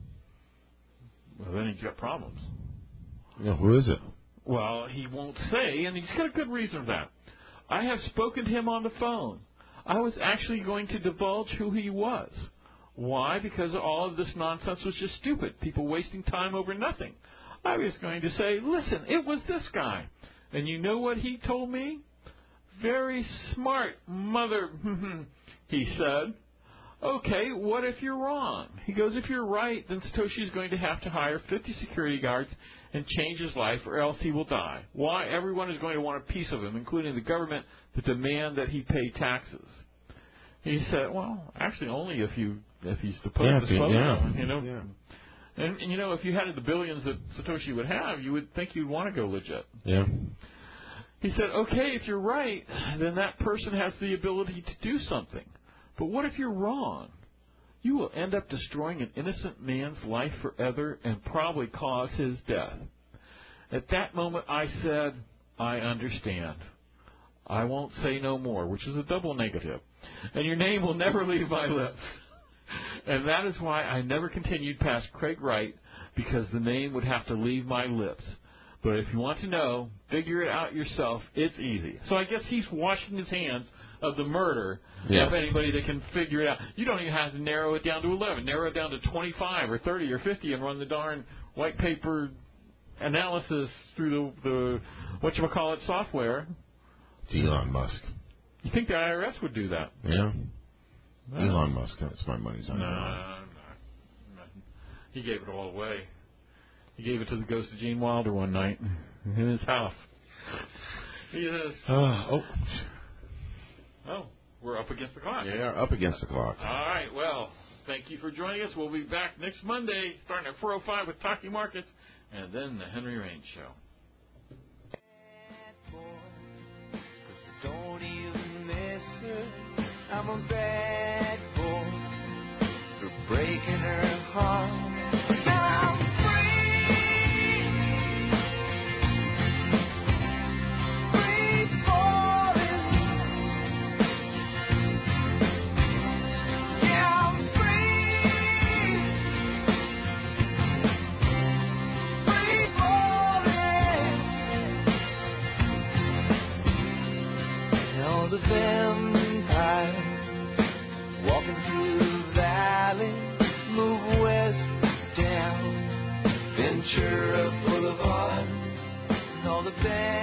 B: Well, then he's got problems.
C: Yeah, who is it?
B: Well, he won't say, and he's got a good reason for that. I have spoken to him on the phone. I was actually going to divulge who he was. Why? Because all of this nonsense was just stupid. People wasting time over nothing. I was going to say, listen, it was this guy. And you know what he told me? Very smart, mother, he said. Okay, what if you're wrong? He goes, if you're right, then Satoshi is going to have to hire fifty security guards and change his life, or else he will die. Why? Everyone is going to want a piece of him, including the government that demand that he pay taxes. He said, well, actually, only if you if he's supposed
C: yeah,
B: to dispose
C: yeah.
B: of him, you know.
C: Yeah.
B: And, and you know, if you had the billions that Satoshi would have, you would think you'd want to go legit.
C: Yeah.
B: He said, okay, if you're right, then that person has the ability to do something. But what if you're wrong? You will end up destroying an innocent man's life forever and probably cause his death. At that moment, I said, I understand. I won't say no more, which is a double negative. And your name will never leave my lips. And that is why I never continued past Craig Wright, because the name would have to leave my lips. But if you want to know, figure it out yourself. It's easy. So I guess he's washing his hands of the murder
C: yes.
B: of anybody that can figure it out. You don't even have to narrow it down to eleven. Narrow it down to twenty-five or thirty or fifty and run the darn white paper analysis through the, the whatchamacallit software.
C: It's Elon Musk.
B: You think the I R S would do that?
C: Yeah.
B: No.
C: Elon Musk. That's my money's on.
B: No, no, no. He gave it all away. He gave it to the ghost of Gene Wilder one night in his house. He says,
C: uh, oh.
B: Oh, we're up against the clock.
C: Yeah, up against the clock.
B: All right, well, thank you for joining us. We'll be back next Monday, starting at four oh five with Talking Markets, and then the Henry Raines Show.
D: Don't even miss her. I'm a bad boy for breaking her heart. The vampire walking through the valley, move west down Ventura Boulevard, and all the bad